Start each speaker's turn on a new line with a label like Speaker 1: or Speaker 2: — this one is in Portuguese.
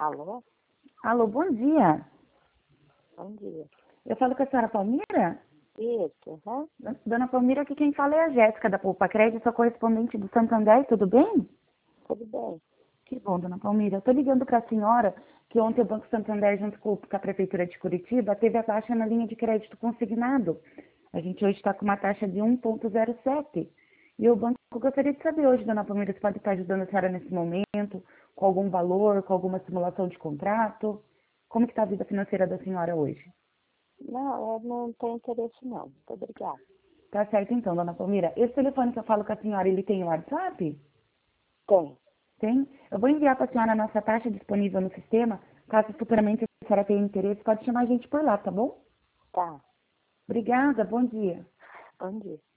Speaker 1: Alô?
Speaker 2: Alô, bom dia.
Speaker 1: Bom dia.
Speaker 2: Eu falo com a senhora Palmira?
Speaker 1: Isso, aham.
Speaker 2: Dona Palmira, aqui quem fala é a Jéssica da Poupa Crédito, sou correspondente do Santander, tudo bem?
Speaker 1: Tudo bem.
Speaker 2: Que bom, Dona Palmira. Eu estou ligando para a senhora que ontem o Banco Santander, junto com a Prefeitura de Curitiba, teve a taxa na linha de crédito consignado. A gente hoje está com uma taxa de 1,07. E o banco gostaria de saber hoje, Dona Palmira, se pode estar ajudando a senhora nesse momento, com algum valor, com alguma simulação de contrato. Como que está a vida financeira da senhora hoje?
Speaker 1: Não, eu não tenho interesse não. Muito obrigada.
Speaker 2: Tá certo então, Dona Palmira. Esse telefone que eu falo com a senhora, ele tem WhatsApp?
Speaker 1: Tem.
Speaker 2: Tem? Eu vou enviar para a senhora a nossa taxa disponível no sistema. Caso futuramente a senhora tenha interesse, pode chamar a gente por lá, tá bom?
Speaker 1: Tá.
Speaker 2: Obrigada, bom dia.
Speaker 1: Bom dia.